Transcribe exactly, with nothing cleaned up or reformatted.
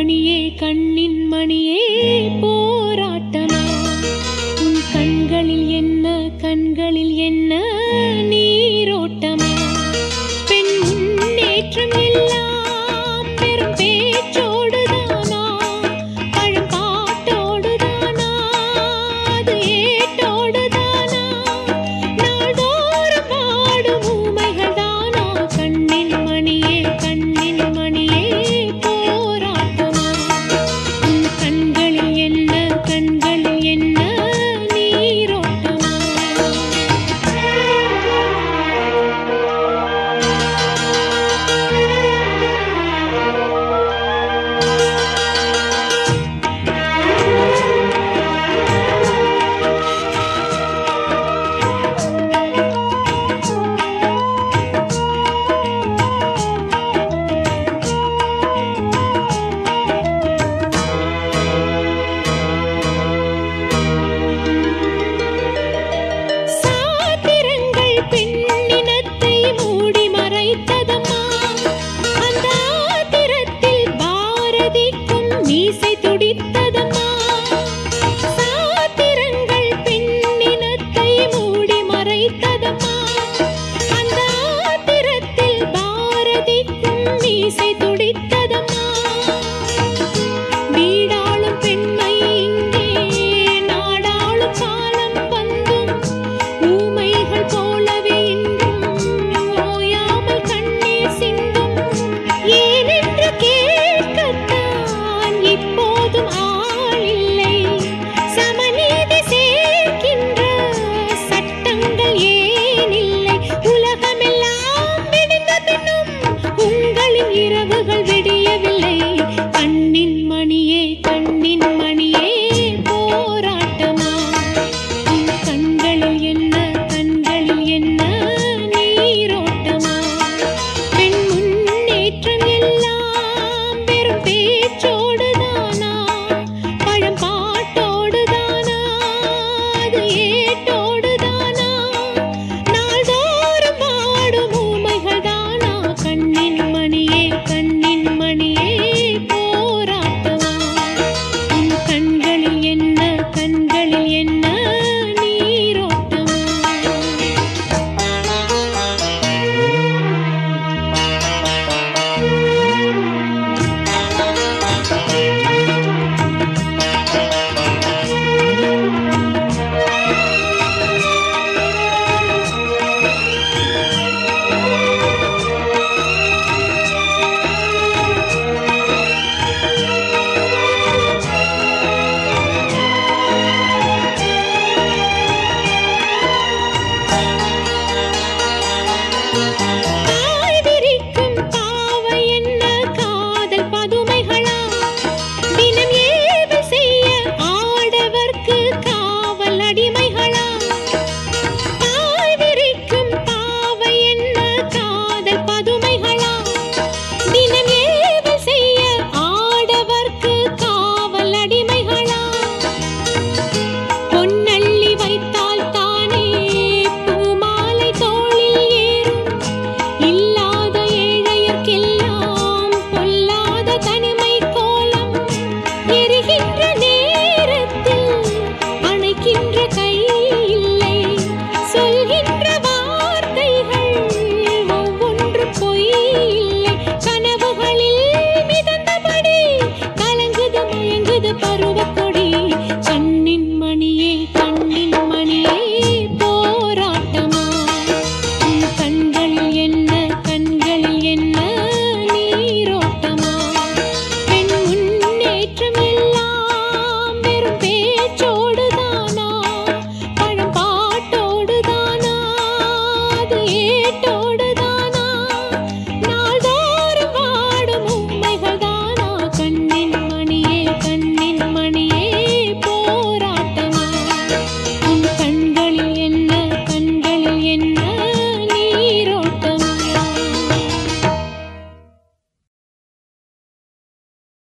மணியே கண்ணின் மணியே போராட்டமா உன் கண்களில் என்ன கண்களில் என்ன நீரோட்டமா பெண் முன்னேற்றம் எல்லாம் பெரும் பேச்சோடுதானா பழம்பாட்டோடுதானா அது ஏட்டோடுதானா நாள்தோறும் பாடும் ஊமைகள் தானா கண்ணின் மணியே கண்ணின் மணியே போராட்டமா உன் கண்களில் என்ன கண்களில் என்ன நீரோட்டமா சாத்திரங்கள் பெண்ணினத்தை மூடி மறைத்ததம்மா அந்த ஆத்திரத்தில் பாரதிக்கும் மீசை துடித்ததம்மா சாத்திரங்கள் பெண்ணினத்தை மூடி மறைத்ததம்மா அந்த ஆத்திரத்தில் பாரதிக்கும் மீசை துடித்ததம்மா வீடாளும் பெண்மை இங்கே நாடாளும் காலம் வந்தும் ஊமைகள் போலவே இன்றும் ஓயாமல் கண்ணீர் சிந்தும் ஏனென்று கேட்கத்தான் இப்போதும் ஆள் இல்லை சமநீதி சேர்க்கின்ற சட்டங்கள் ஏன் இல்லை உலகமெல்லாம் விடிந்த பின்னும் உங்களின் இரவுகள் விடிய